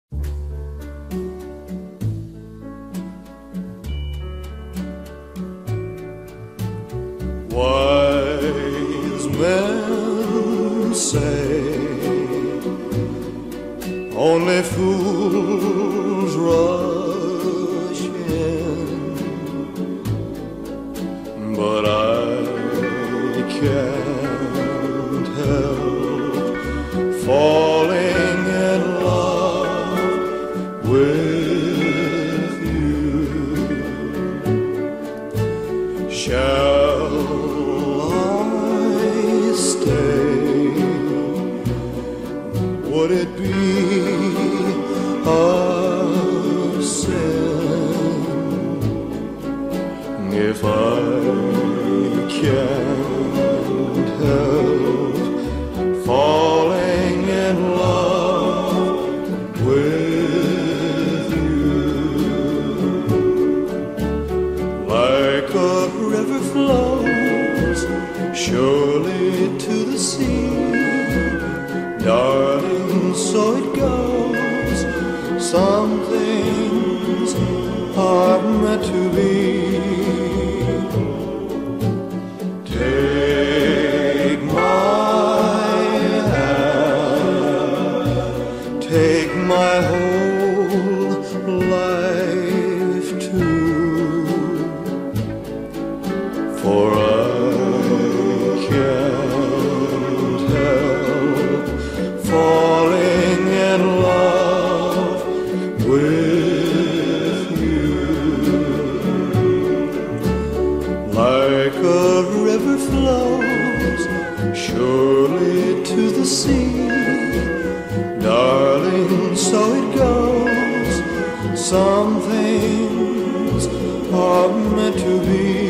Wise men say only fools rush in, but I can't help falling in love with you. Shall I stay? Would it be a sin if I can't help falling in love with you? Like a river flows surely to the sea, darling, so it goes. Some things are meant to be. Take my hand, take my whole life too, for I can't help falling in love with you. Like a river flows surely to the sea, darling, so it goes. Some things are meant to be.